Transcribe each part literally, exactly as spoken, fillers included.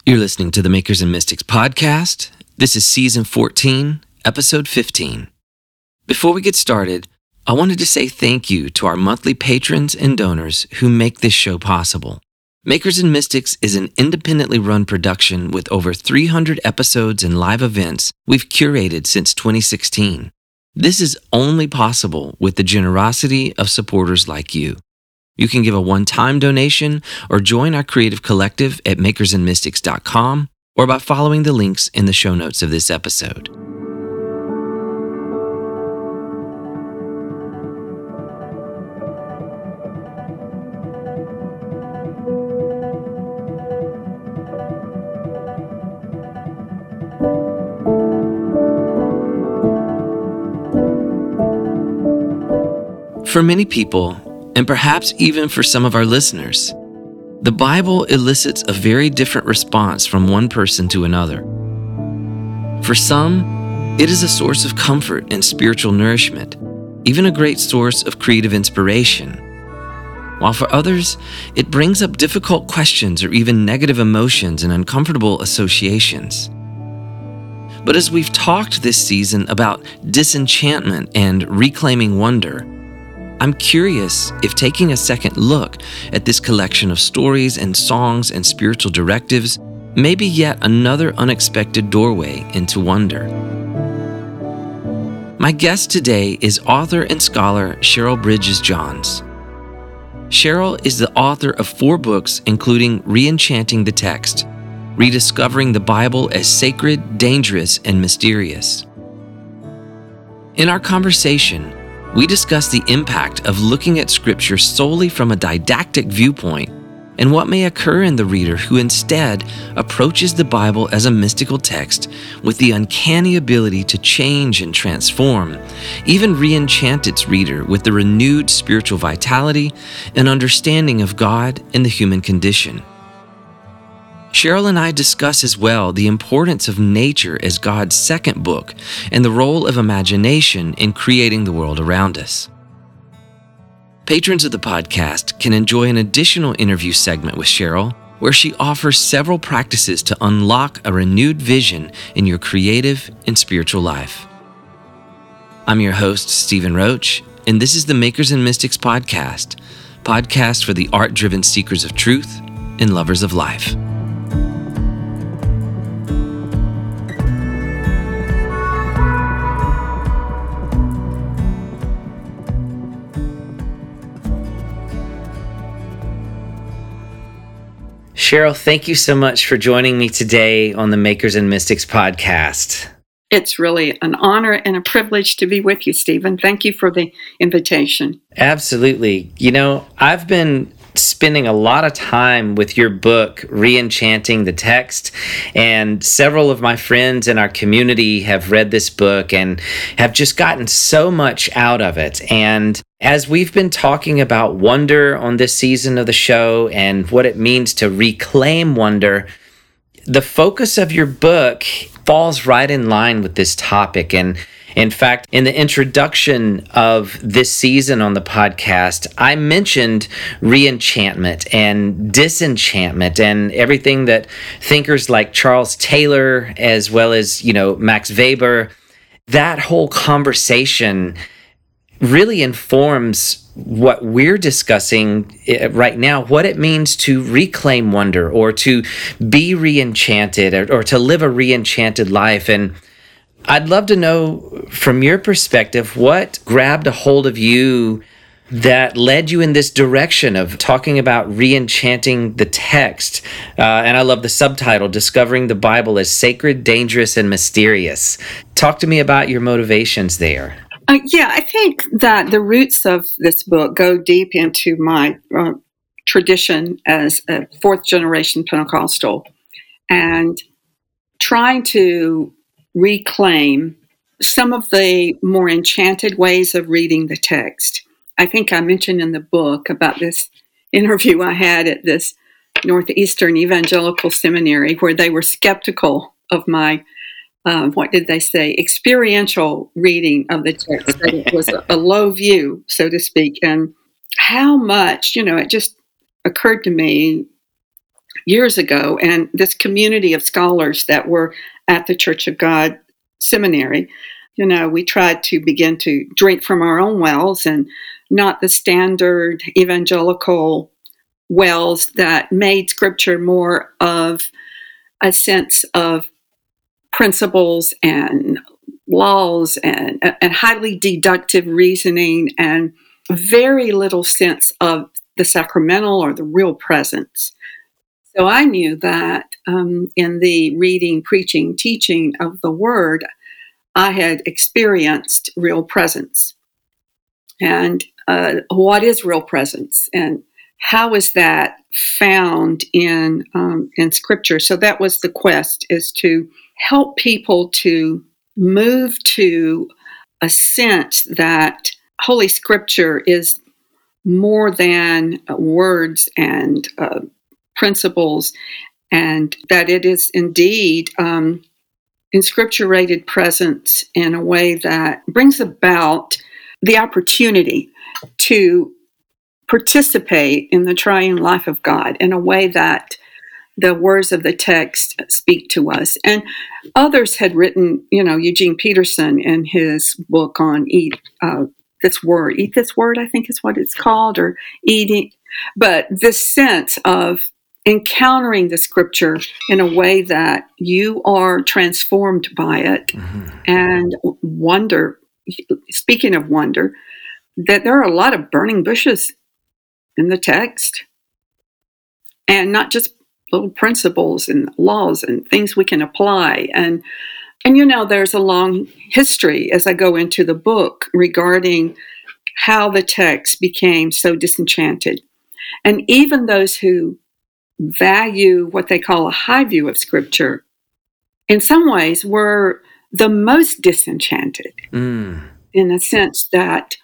You're listening to the Makers and Mystics podcast. This is season fourteen, episode fifteen. Before we get started, I wanted to say thank you to our monthly patrons and donors who make this show possible. Makers and Mystics is an independently run production with over three hundred episodes and live events we've curated since twenty sixteen. This is only possible with the generosity of supporters like you. You can give a one-time donation or join our creative collective at makers and mystics dot com or by following the links in the show notes of this episode. For many people, and perhaps even for some of our listeners, the Bible elicits a very different response from one person to another. For some, it is a source of comfort and spiritual nourishment, even a great source of creative inspiration. While for others, it brings up difficult questions or even negative emotions and uncomfortable associations. But as we've talked this season about disenchantment and reclaiming wonder, I'm curious if taking a second look at this collection of stories and songs and spiritual directives may be yet another unexpected doorway into wonder. My guest today is author and scholar Cheryl Bridges Johns. Cheryl is the author of four books, including Re-Enchanting the Text, Rediscovering the Bible as Sacred, Dangerous, and Mysterious. In our conversation, we discuss the impact of looking at Scripture solely from a didactic viewpoint and what may occur in the reader who instead approaches the Bible as a mystical text with the uncanny ability to change and transform, even re-enchant its reader with the renewed spiritual vitality and understanding of God and the human condition. Cheryl and I discuss as well the importance of nature as God's second book and the role of imagination in creating the world around us. Patrons of the podcast can enjoy an additional interview segment with Cheryl, where she offers several practices to unlock a renewed vision in your creative and spiritual life. I'm your host, Stephen Roach, and this is the Makers and Mystics podcast, podcast for the art-driven seekers of truth and lovers of life. Cheryl, thank you so much for joining me today on the Makers and Mystics podcast. It's really an honor and a privilege to be with you, Stephen. Thank you for the invitation. Absolutely. You know, I've been spending a lot of time with your book, Re-Enchanting the Text, and several of my friends in our community have read this book and have just gotten so much out of it. And as we've been talking about wonder on this season of the show and what it means to reclaim wonder, the focus of your book falls right in line with this topic. And in fact, in the introduction of this season on the podcast, I mentioned re-enchantment and disenchantment and everything that thinkers like Charles Taylor, as well as, you know, Max Weber, that whole conversation really informs what we're discussing right now, what it means to reclaim wonder or to be re-enchanted or, or to live a re-enchanted life. And I'd love to know from your perspective, what grabbed a hold of you that led you in this direction of talking about re-enchanting the text. Uh, and I love the subtitle, Discovering the Bible as Sacred, Dangerous, and Mysterious. Talk to me about your motivations there. Uh, yeah, I think that the roots of this book go deep into my uh, tradition as a fourth generation Pentecostal and trying to reclaim some of the more enchanted ways of reading the text. I think I mentioned in the book about this interview I had at this Northeastern Evangelical Seminary where they were skeptical of my uh, what did they say, experiential reading of the text, that it was a, a low view, so to speak, and how much, you know, it just occurred to me years ago, and this community of scholars that were at the Church of God seminary, you know, we tried to begin to drink from our own wells and not the standard evangelical wells that made Scripture more of a sense of principles and laws and, and highly deductive reasoning and very little sense of the sacramental or the real presence. So I knew that um, in the reading, preaching, teaching of the Word, I had experienced real presence. And uh, what is real presence? And how is that found in um, in Scripture? So that was the quest, is to help people to move to a sense that Holy Scripture is more than uh, words and uh, principles, and that it is indeed um, inscripturated presence in a way that brings about the opportunity to participate in the triune life of God in a way that the words of the text speak to us. And others had written, you know, Eugene Peterson in his book on eat uh, this word, eat this word, I think is what it's called, or eating. But this sense of encountering the Scripture in a way that you are transformed by it, mm-hmm. and wonder, speaking of wonder, that there are a lot of burning bushes in the text, and not just little principles and laws and things we can apply. And, and you know, there's a long history as I go into the book regarding how the text became so disenchanted. And even those who value what they call a high view of Scripture, in some ways were the most disenchanted, mm. in the sense that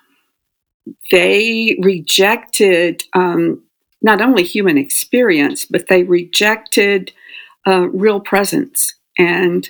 they rejected um, not only human experience, but they rejected uh, real presence, and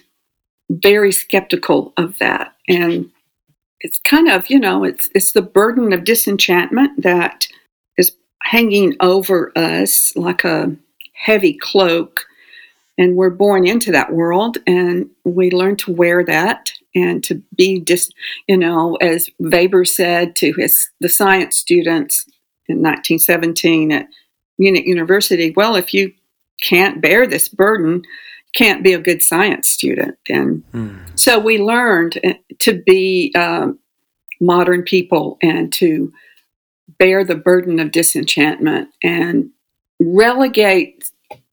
very skeptical of that. And it's kind of, you know, it's it's the burden of disenchantment that is hanging over us like a heavy cloak. And we're born into that world, and we learn to wear that and to be just, you know, as Weber said to his the science students in nineteen seventeen at Munich University, well, if you can't bear this burden, you can't be a good science student. And mm. so we learned to be um, modern people and to bear the burden of disenchantment and relegate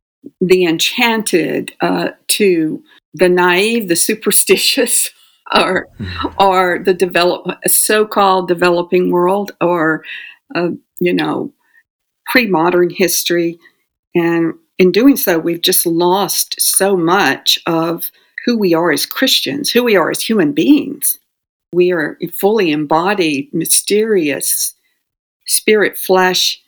the enchanted uh, to the naive, the superstitious, or mm. or the develop so-called developing world, or uh, you know, pre-modern history. And in doing so, we've just lost so much of who we are as Christians, who we are as human beings. We are fully embodied, mysterious spirit, flesh,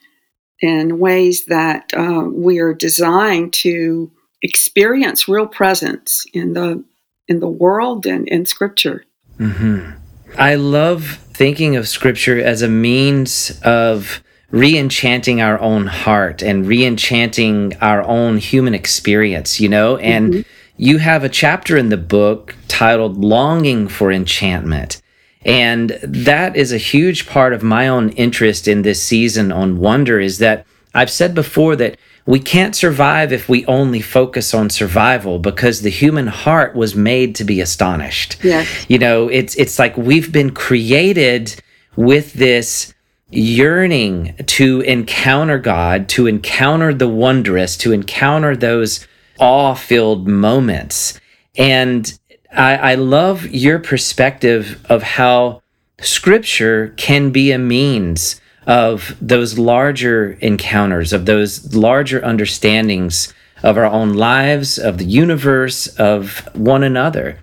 in ways that uh, we are designed to experience real presence in the in the world and in Scripture. Mm-hmm. I love thinking of Scripture as a means of re-enchanting our own heart and re-enchanting our own human experience, you know? And mm-hmm. you have a chapter in the book titled Longing for Enchantment. And that is a huge part of my own interest in this season on wonder, is that I've said before that we can't survive if we only focus on survival, because the human heart was made to be astonished. Yes. You know, it's it's like we've been created with this yearning to encounter God, to encounter the wondrous, to encounter those awe-filled moments. And I, I love your perspective of how Scripture can be a means of those larger encounters, of those larger understandings of our own lives, of the universe, of one another.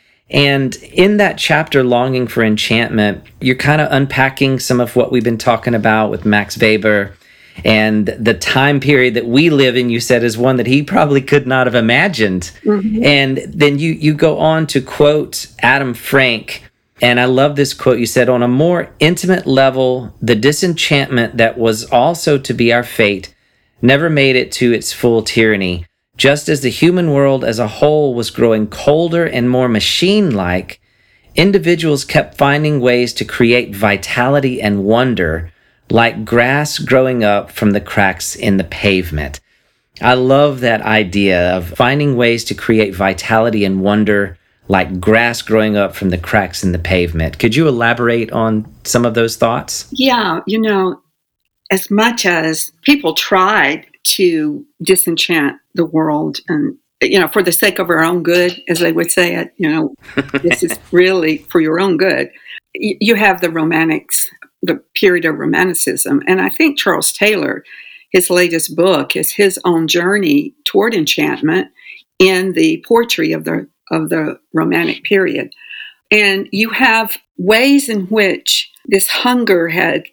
And in that chapter, Longing for Enchantment, you're kind of unpacking some of what we've been talking about with Max Weber, and the time period that we live in, you said, is one that he probably could not have imagined. Mm-hmm. And then you you go on to quote Adam Frank, and I love this quote. You said, on a more intimate level, the disenchantment that was also to be our fate never made it to its full tyranny. Just as the human world as a whole was growing colder and more machine-like, individuals kept finding ways to create vitality and wonder, like grass growing up from the cracks in the pavement. I love that idea of finding ways to create vitality and wonder, like grass growing up from the cracks in the pavement. Could you elaborate on some of those thoughts? Yeah, you know, as much as people tried to disenchant the world and, you know, for the sake of our own good, as they would say it, you know, this is really for your own good. Y- You have the romantics, the period of romanticism. And I think Charles Taylor, his latest book, is his own journey toward enchantment in the poetry of the of the romantic period. And you have ways in which this hunger had,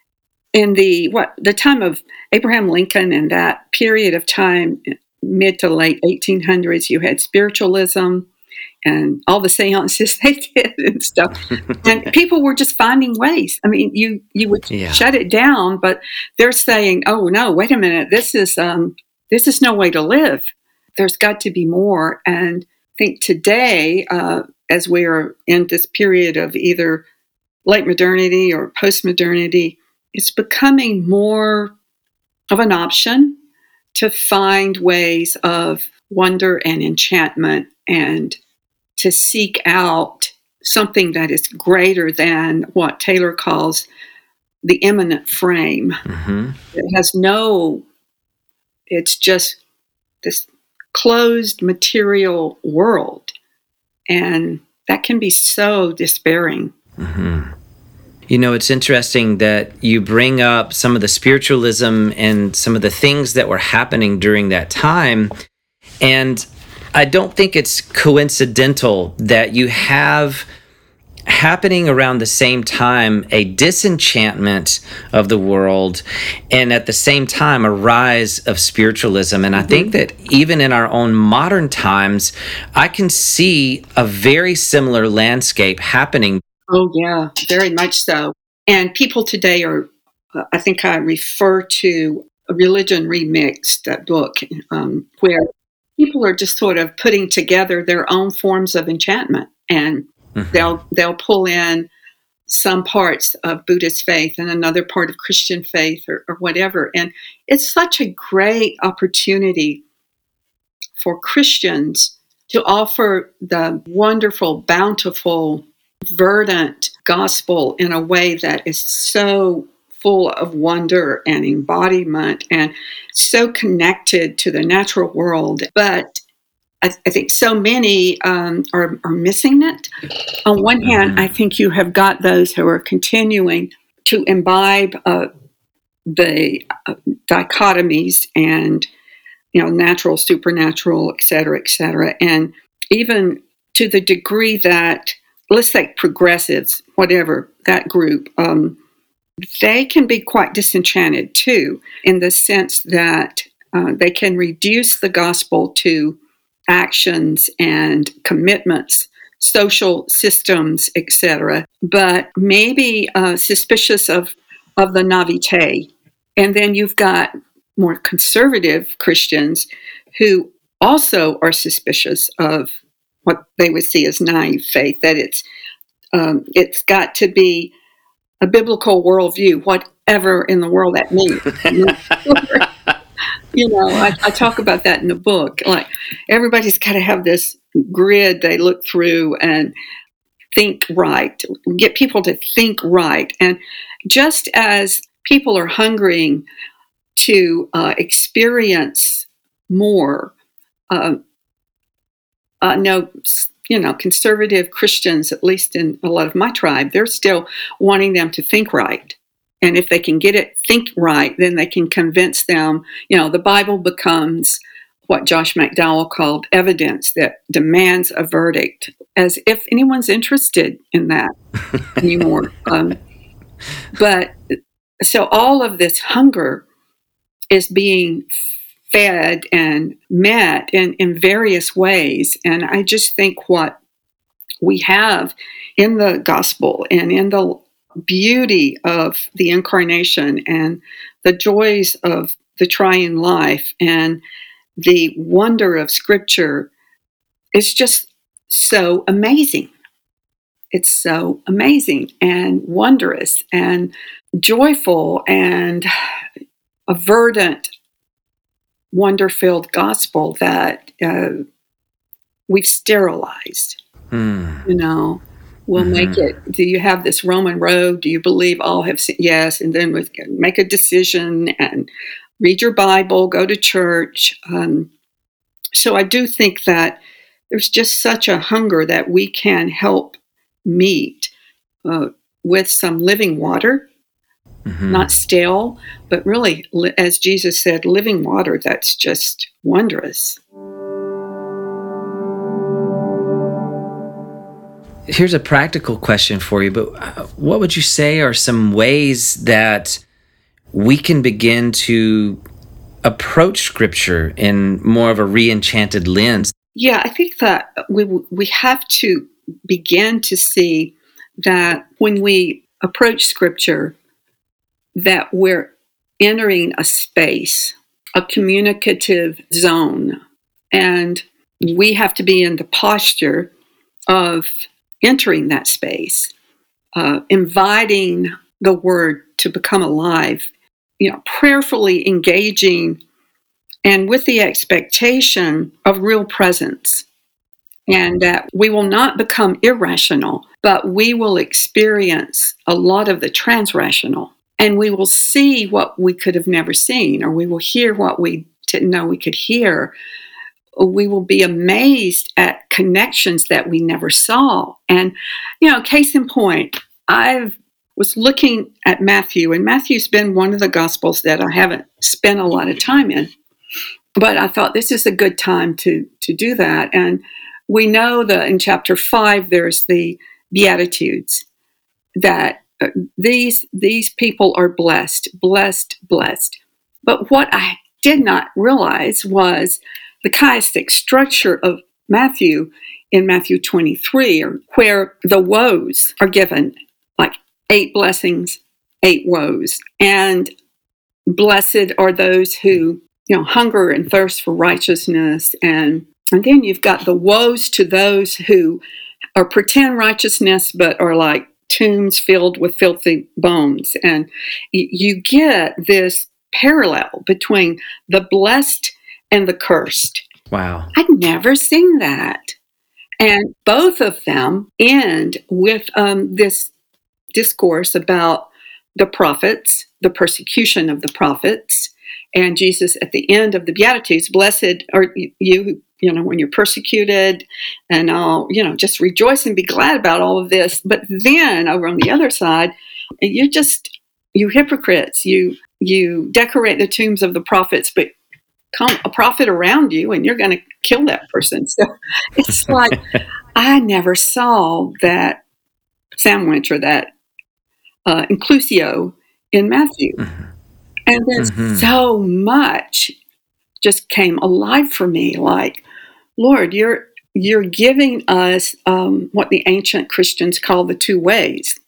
in the what the time of Abraham Lincoln and that period of time, mid to late eighteen hundreds, you had spiritualism and all the seances they did and stuff. And people were just finding ways. I mean, you you would Yeah. shut it down, but they're saying, "Oh no, wait a minute! This is um, this is no way to live. There's got to be more." And I think today, uh, as we are in this period of either late modernity or post-modernity, it's becoming more of an option to find ways of wonder and enchantment and to seek out something that is greater than what Taylor calls the immanent frame. Mm-hmm. It has no, it's just this closed material world. And that can be so despairing. Mm-hmm. You know, it's interesting that you bring up some of the spiritualism and some of the things that were happening during that time. And I don't think it's coincidental that you have happening around the same time a disenchantment of the world and at the same time a rise of spiritualism. And I think that even in our own modern times, I can see a very similar landscape happening. Oh, yeah, very much so. And people today are, uh, I think I refer to a Religion Remixed, that book, um, where people are just sort of putting together their own forms of enchantment. And Mhm. they'll they'll pull in some parts of Buddhist faith and another part of Christian faith or, or whatever. And it's such a great opportunity for Christians to offer the wonderful, bountiful, verdant gospel in a way that is so full of wonder and embodiment and so connected to the natural world. But I, th- I think so many um, are, are missing it. On one hand, Mhm. I think you have got those who are continuing to imbibe uh, the uh, dichotomies and, you know, natural, supernatural, et cetera, et cetera. And even to the degree that, let's say progressives, whatever, that group, um, they can be quite disenchanted too, in the sense that uh, they can reduce the gospel to actions and commitments, social systems, et cetera, but maybe uh, suspicious of, of the naivete. And then you've got more conservative Christians who also are suspicious of what they would see as naive faith, that it's um, it's got to be a biblical worldview, whatever in the world that means. You know, I, I talk about that in the book. Like, everybody's got to have this grid they look through and think right, get people to think right. And just as people are hungering to uh, experience more, uh, uh, no, you know, conservative Christians, at least in a lot of my tribe, they're still wanting them to think right. And if they can get it think right, then they can convince them, you know, the Bible becomes what Josh McDowell called evidence that demands a verdict, as if anyone's interested in that anymore. Um, but so all of this hunger is being fed and met in, in various ways. And I just think what we have in the gospel and in the beauty of the incarnation and the joys of the triune life and the wonder of Scripture is just so amazing. It's so amazing and wondrous and joyful and a verdant, wonder-filled gospel that uh, we've sterilized. Mm. You know, we'll mm-hmm. make it. Do you have this Roman road? Do you believe all have seen? Yes, and then we make a decision and read your Bible, go to church. Um, so I do think that there's just such a hunger that we can help meet uh, with some living water. Mm-hmm. Not stale, but really, as Jesus said, living water that's just wondrous. Here's a practical question for you, but what would you say are some ways that we can begin to approach Scripture in more of a re-enchanted lens? Yeah, I think that we we have to begin to see that when we approach Scripture, that we're entering a space, a communicative zone, and we have to be in the posture of entering that space, uh, inviting the Word to become alive, you know, prayerfully engaging, and with the expectation of real presence, and that we will not become irrational, but we will experience a lot of the transrational. And we will see what we could have never seen, or we will hear what we didn't know we could hear. We will be amazed at connections that we never saw. And, you know, case in point, I was looking at Matthew, and Matthew's been one of the Gospels that I haven't spent a lot of time in. But I thought this is a good time to, to do that. And we know that in chapter five, there's the Beatitudes, that These these people are blessed, blessed, blessed. But what I did not realize was the chiastic structure of Matthew in Matthew twenty-three, where the woes are given, like eight blessings, eight woes. And blessed are those who, you know, hunger and thirst for righteousness. And, and then you've got the woes to those who are pretend righteousness, but are like tombs filled with filthy bones. And you get this parallel between the blessed and the cursed. Wow. I'd never seen that. And both of them end with um, this discourse about the prophets, the persecution of the prophets, and Jesus at the end of the Beatitudes, blessed are you, you know, when you're persecuted, and I'll, you know, just rejoice and be glad about all of this. But then over on the other side, you just, you hypocrites, you, you decorate the tombs of the prophets, but come a prophet around you and you're going to kill that person. So it's like, I never saw that sandwich or that uh, inclusio in Matthew. Mm-hmm. And then mm-hmm. so much just came alive for me. Like, Lord, you're you're giving us um, what the ancient Christians call the two ways,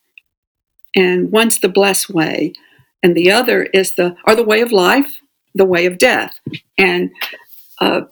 and one's the blessed way, and the other is the or the way of life, the way of death. And uh,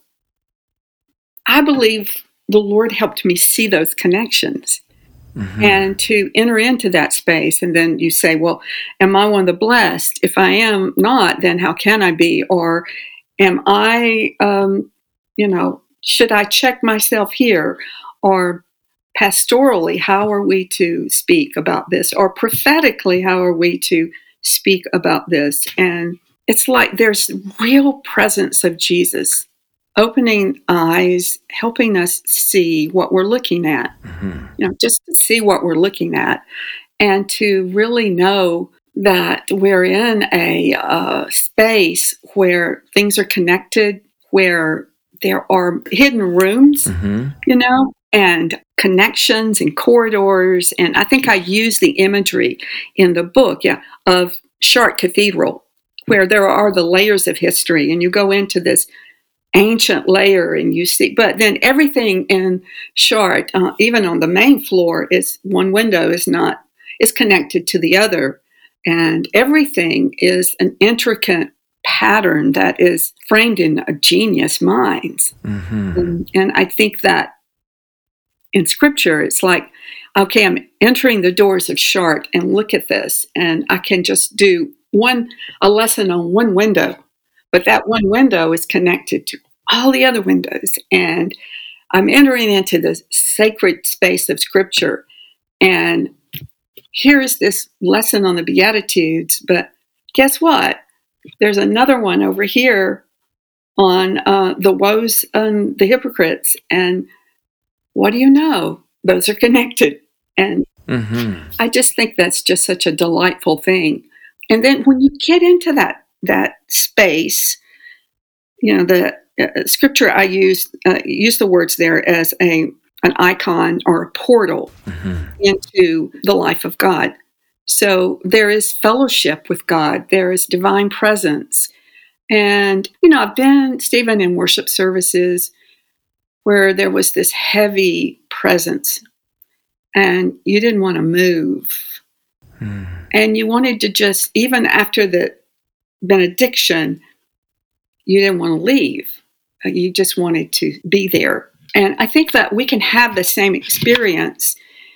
I believe the Lord helped me see those connections. Mm-hmm. And to enter into that space. And then you say, well, am I one of the blessed? If I am not, then how can I be? Or am I, um, you know, should I check myself here? Or pastorally, how are we to speak about this? Or prophetically, how are we to speak about this? And it's like there's real presence of Jesus opening eyes, helping us see what we're looking at, mm-hmm. you know, just to see what we're looking at, and to really know that we're in a uh, space where things are connected, where there are hidden rooms, mm-hmm. you know, and connections and corridors. And I think I use the imagery in the book, yeah, of Chartres Cathedral, where there are the layers of history, and you go into this ancient layer and you see, but then everything in Chartres, uh, even on the main floor, is one window is not, is connected to the other. And everything is an intricate pattern that is framed in a genius minds. Mm-hmm. And, and I think that in Scripture, it's like, okay, I'm entering the doors of Chartres, and look at this, and I can just do one a lesson on one window, but that one window is connected to all the other windows, and I'm entering into the sacred space of Scripture, and here's this lesson on the Beatitudes, but guess what? There's another one over here on uh, the woes and the hypocrites, and what do you know? Those are connected. And Mm-hmm. I just think that's just such a delightful thing. And then when you get into that that space, you know, the uh, Scripture I use uh, use the words there as a an icon or a portal Mm-hmm. into the life of God. So there is fellowship with God. There is divine presence. And, you know, I've been, Stephen, in worship services where there was this heavy presence and you didn't want to move. Mm. And you wanted to just, even after the benediction, you didn't want to leave. You just wanted to be there. And I think that we can have the same experience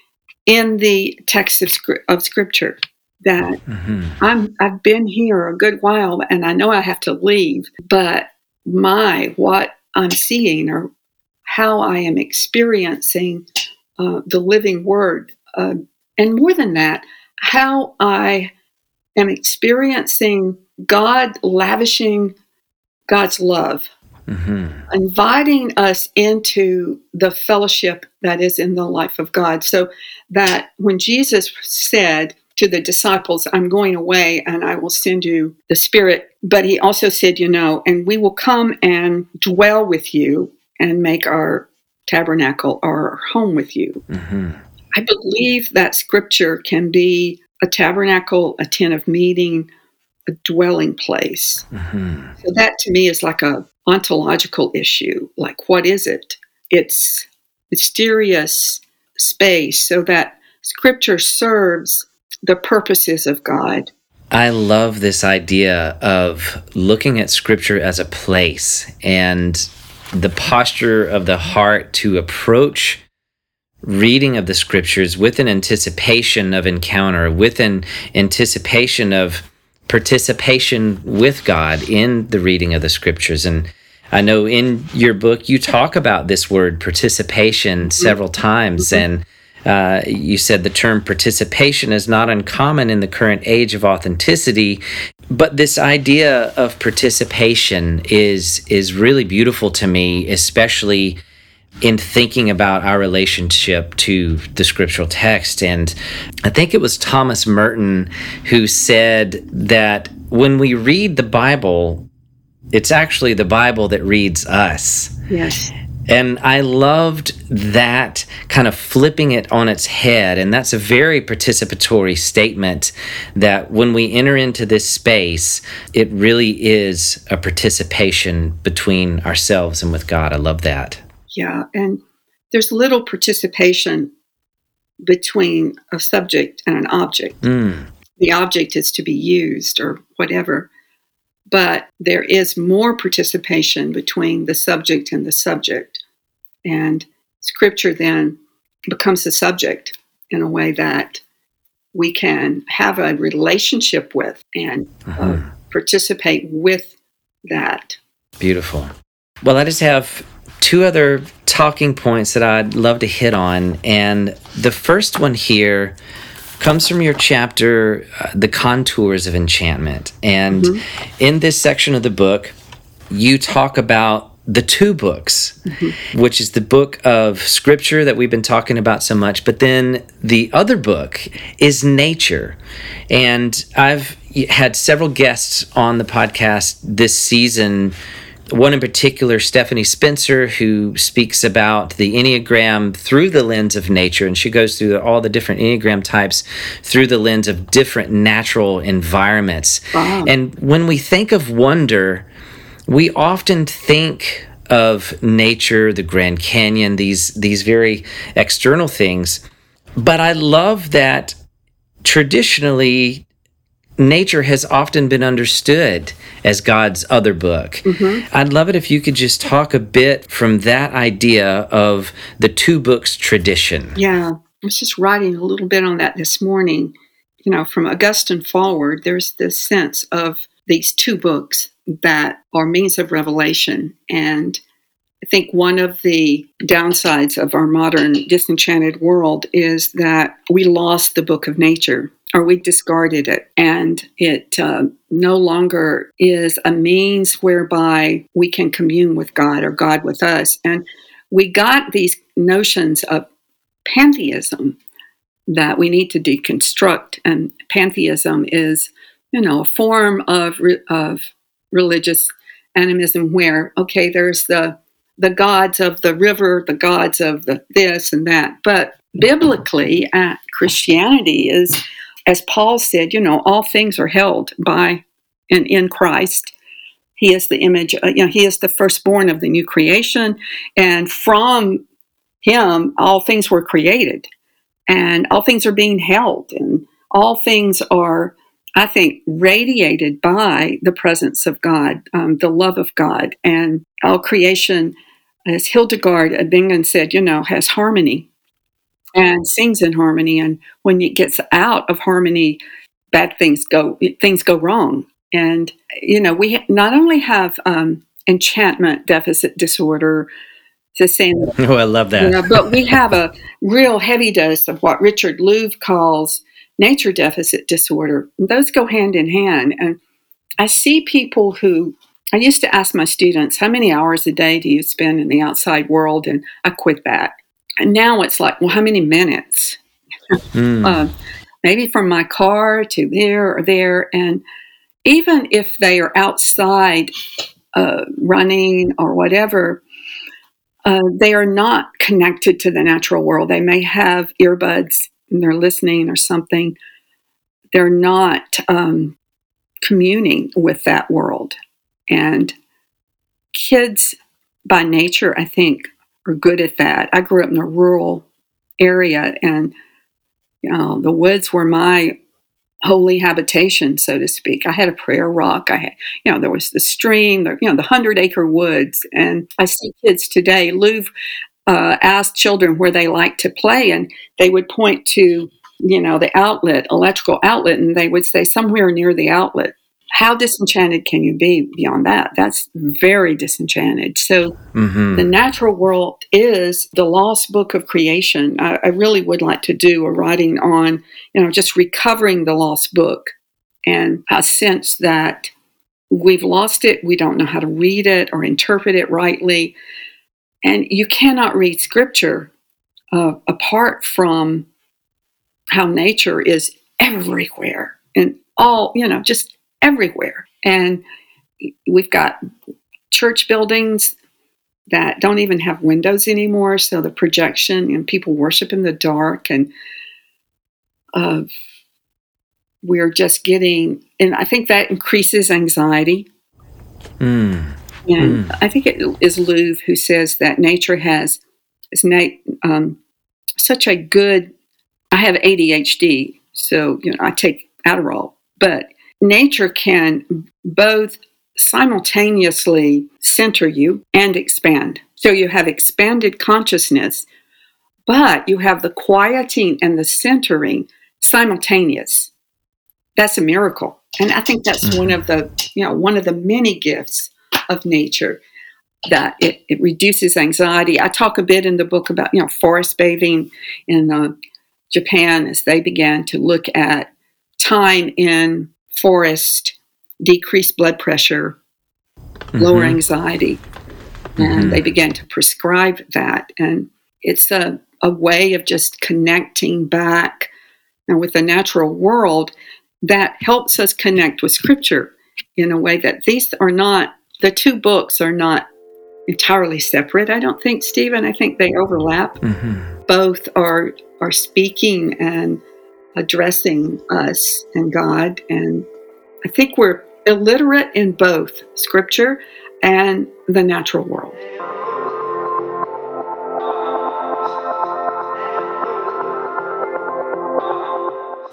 in the text of, of Scripture, that Mm-hmm. I'm, I've been here a good while and I know I have to leave, but my, what I'm seeing or how I am experiencing uh, the living Word, uh, and more than that, how I am experiencing God lavishing God's love, Mm-hmm. inviting us into the fellowship that is in the life of God. So that when Jesus said to the disciples, I'm going away and I will send you the Spirit, but he also said, you know, and we will come and dwell with you and make our tabernacle our home with you. Mm-hmm. I believe that Scripture can be a tabernacle, a tent of meeting, a dwelling place. Mm-hmm. So that to me is like a ontological issue. Like, what is it? It's mysterious space so that Scripture serves the purposes of God. I love this idea of looking at Scripture as a place and the posture of the heart to approach reading of the Scriptures with an anticipation of encounter, with an anticipation of participation with God in the reading of the Scriptures. And I know in your book you talk about this word participation several times, and uh, you said the term participation is not uncommon in the current age of authenticity, but this idea of participation is is really beautiful to me, especially in thinking about our relationship to the scriptural text. And I think it was Thomas Merton who said that when we read the Bible, it's actually the Bible that reads us. Yes. And I loved that kind of flipping it on its head. And that's a very participatory statement, that when we enter into this space, it really is a participation between ourselves and with God. I love that. Yeah. And there's little participation between a subject and an object. Mm. The object is to be used or whatever. But there is more participation between the subject and the subject. And Scripture then becomes the subject in a way that we can have a relationship with and uh-huh. uh, participate with that. Beautiful. Well, I just have two other talking points that I'd love to hit on. And the first one here comes from your chapter, uh, The Contours of Enchantment. And mm-hmm. in this section of the book, you talk about the two books, mm-hmm. which is the book of Scripture that we've been talking about so much, but then the other book is nature. And I've had several guests on the podcast this season. One in particular, Stephanie Spencer, who speaks about the Enneagram through the lens of nature, and she goes through all the different Enneagram types through the lens of different natural environments. Wow. And when we think of wonder, we often think of nature, the Grand Canyon, these these very external things. But I love that traditionally nature has often been understood as God's other book. Mm-hmm. I'd love it if you could just talk a bit from that idea of the two books tradition. Yeah, I was just writing a little bit on that this morning. You know, from Augustine forward, there's this sense of these two books that are means of revelation. And I think one of the downsides of our modern disenchanted world is that we lost the book of nature, or we discarded it, and it uh, no longer is a means whereby we can commune with God or God with us. And we got these notions of pantheism that we need to deconstruct. And pantheism is, you know, a form of of religious animism where, okay, there's the the gods of the river, the gods of the this and that. But biblically, uh, Christianity is, as Paul said, you know, all things are held by and in Christ. He is the image, uh, you know, he is the firstborn of the new creation. And from him, all things were created. And all things are being held. And all things are, I think, radiated by the presence of God, um, the love of God. And all creation, as Hildegard of Bingen said, you know, has harmony and sings in harmony. And when it gets out of harmony, bad things go, things go wrong. And, you know, we not only have um, enchantment deficit disorder, the same. Oh, I love that. You know, but we have a real heavy dose of what Richard Louv calls nature deficit disorder. And those go hand in hand. And I see people who, I used to ask my students, how many hours a day do you spend in the outside world? And I quit that. And now it's like, well, how many minutes? Mm. uh, maybe from my car to there or there. And even if they are outside uh, running or whatever, uh, they are not connected to the natural world. They may have earbuds and they're listening or something. They're not um, communing with that world. And kids by nature, I think, are good at that. I grew up in a rural area, and you know, the woods were my holy habitation, so to speak. I had a prayer rock. I had, you know, there was the stream, the, you know, the hundred acre woods. And I see kids today. Louv uh, asked children where they like to play, and they would point to, you know, the outlet, electrical outlet, and they would say somewhere near the outlet. How disenchanted can you be beyond that? That's very disenchanted. So mm-hmm. The natural world is the lost book of creation. I, I really would like to do a writing on, you know, just recovering the lost book. And I sense that we've lost it. We don't know how to read it or interpret it rightly. And you cannot read scripture uh, apart from how nature is everywhere and all, you know, just everywhere. And we've got church buildings that don't even have windows anymore. So the projection and people worship in the dark. And uh, we're just getting, and I think that increases anxiety. Mm. And mm. I think it is Louv who says that nature has is na- um, such a good, I have A D H D, so you know I take Adderall, but nature can both simultaneously center you and expand. So you have expanded consciousness, but you have the quieting and the centering simultaneous. That's a miracle. And I think that's mm-hmm. one of the, you know, one of the many gifts of nature, that it, it reduces anxiety. I talk a bit in the book about, you know, forest bathing in uh, Japan as they began to look at time in forest, decrease blood pressure, mm-hmm. lower anxiety. Mm-hmm. And they began to prescribe that. And it's a, a way of just connecting back and with the natural world that helps us connect with scripture in a way that these are not, the two books are not entirely separate. I don't think, Stephen, I think they overlap. Mm-hmm. Both are are speaking and addressing us and God. And I think we're illiterate in both scripture and the natural world.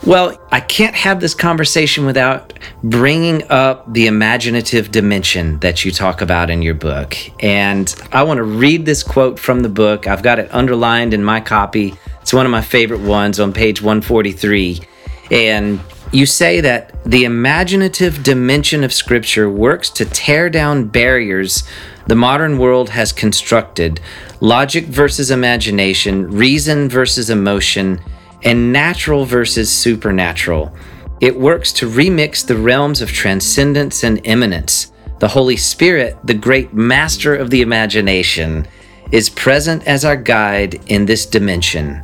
Well, I can't have this conversation without bringing up the imaginative dimension that you talk about in your book. And I want to read this quote from the book. I've got it underlined in my copy. It's one of my favorite ones on page one forty-three. And you say that the imaginative dimension of Scripture works to tear down barriers the modern world has constructed, logic versus imagination, reason versus emotion, and natural versus supernatural. It works to remix the realms of transcendence and immanence. The Holy Spirit, the great master of the imagination, is present as our guide in this dimension.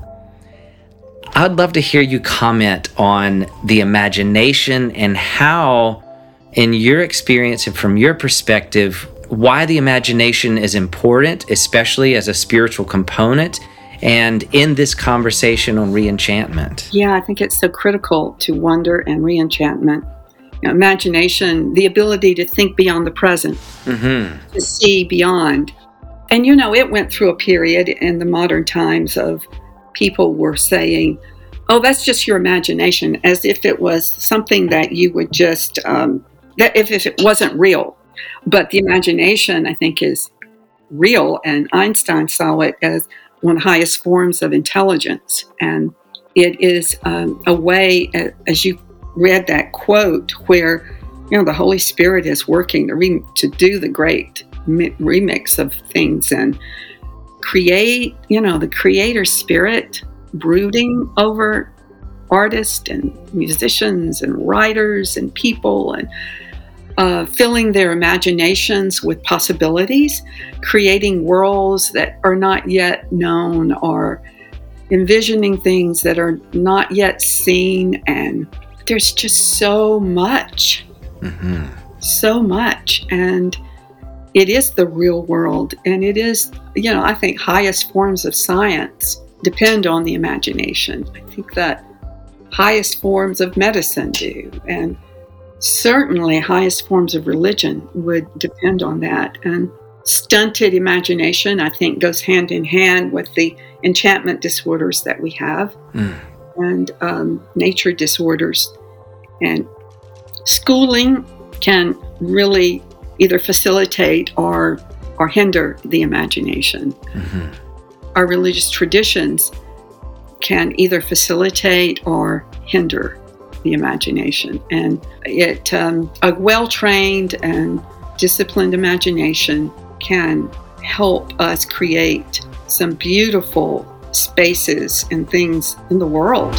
I'd love to hear you comment on the imagination and how, in your experience and from your perspective, why the imagination is important, especially as a spiritual component, and in this conversation on re-enchantment. Yeah, I think it's so critical to wonder and re-enchantment. You know, imagination, the ability to think beyond the present, mm-hmm. to see beyond. And, you know, it went through a period in the modern times of people were saying, oh, that's just your imagination, as if it was something that you would just, um, that if, if it wasn't real. But the imagination, I think, is real, and Einstein saw it as one of the highest forms of intelligence. And it is um, a way, as you read that quote, where, you know, the Holy Spirit is working to, re- to do the great mi- remix of things and create, you know, the creator spirit brooding over artists and musicians and writers and people, and Uh, filling their imaginations with possibilities, creating worlds that are not yet known, or envisioning things that are not yet seen. And there's just so much, mm-hmm. so much. And it is the real world. And it is, you know, I think highest forms of science depend on the imagination. I think that highest forms of medicine do. And certainly highest forms of religion would depend on that. And stunted imagination, I think, goes hand in hand with the enchantment disorders that we have, mm. and um, nature disorders. And schooling can really either facilitate or, or hinder the imagination. Mm-hmm. Our religious traditions can either facilitate or hinder the imagination. And it um, a well-trained and disciplined imagination can help us create some beautiful spaces and things in the world.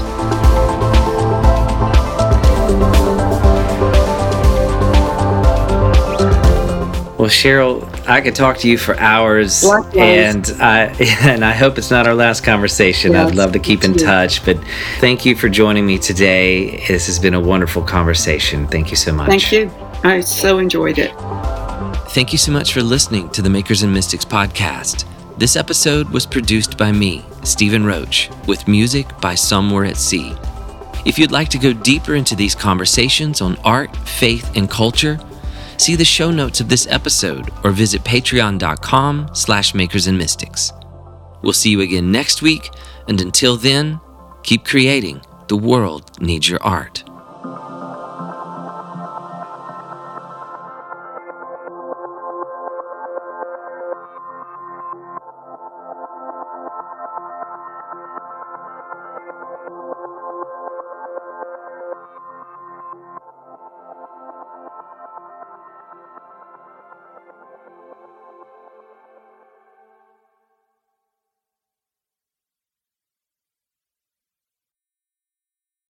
Well, Cheryl, I could talk to you for hours, Likewise. and I and I hope it's not our last conversation. Yes, I'd love to keep in touch, but thank you for joining me today. This has been a wonderful conversation. Thank you so much. Thank you. I so enjoyed it. Thank you so much for listening to the Makers and Mystics podcast. This episode was produced by me, Stephen Roach, with music by Somewhere at Sea. If you'd like to go deeper into these conversations on art, faith, and culture, see the show notes of this episode or visit patreon.com slash makers and mystics. We'll see you again next week, and until then, keep creating. The world needs your art.